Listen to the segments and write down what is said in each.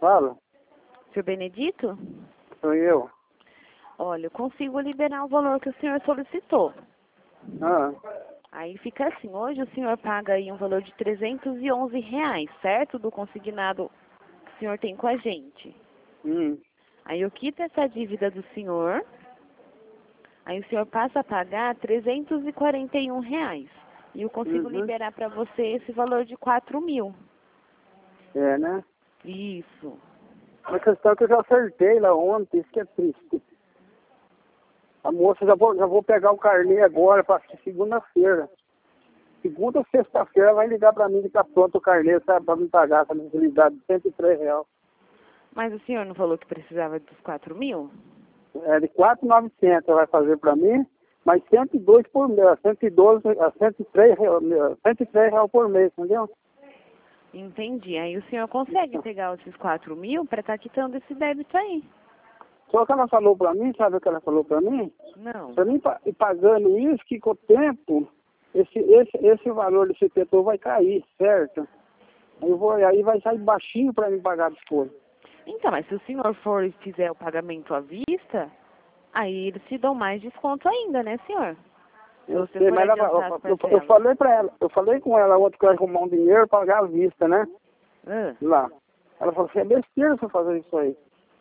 Fala. Senhor Benedito? Sou eu. Olha, eu consigo liberar o valor que o senhor solicitou. Ah, Aí fica assim, hoje o senhor paga aí um valor de R$ 311, certo? Do consignado que o senhor tem com a gente. Aí eu quito essa dívida do senhor, aí o senhor passa a pagar R$ 341. E eu consigo liberar para você esse valor de 4.000. É, né? Isso. A questão é que eu já acertei lá ontem, isso que é triste. A moça, já vou pegar o carnê agora para segunda-feira. Segunda ou sexta-feira vai ligar para mim que tá pronto o carnê, sabe, para me pagar essa mensalidade de R$ 103. Mas o senhor não falou que precisava dos 4.000? É de 4.900 vai fazer para mim, mas 102 por mês, 112, R$ 103 por mês, entendeu? Entendi. Aí o senhor consegue pegar esses 4.000 para estar quitando esse débito aí? Só que ela falou para mim, sabe o que ela falou para mim? Não. Para mim, pagando isso, que com o tempo, esse valor desse setor vai cair, certo? Aí vai sair baixinho para me pagar depois. Então, mas se o senhor for e fizer o pagamento à vista, aí eles te dão mais desconto ainda, né, senhor? Se você for Mas adiantar as eu parcelas. falei para ela, eu falei com ela ontem que eu ia arrumar um dinheiro para pagar à vista, né? Lá. Ela falou assim, é besteira você fazer isso aí.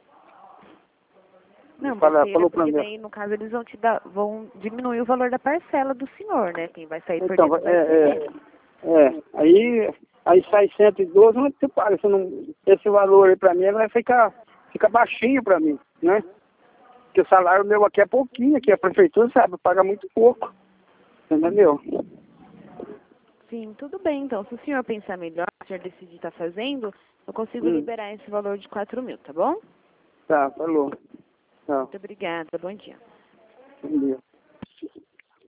Não, Falou besteira, pra porque mim. daí, no caso, eles vão diminuir o valor da parcela do senhor, né? Quem vai sair Então, perdendo vai ser ele. aí sai 112, mas você paga, esse valor aí para mim vai fica baixinho para mim, né? Porque o salário meu aqui é pouquinho, aqui a prefeitura, sabe, paga muito pouco, entendeu? Sim, tudo bem. Então, se o senhor pensar melhor, se o senhor decidir estar fazendo, eu consigo liberar esse valor de 4.000, tá bom? Tá, falou. Tá, Muito obrigada. Bom dia. bom dia.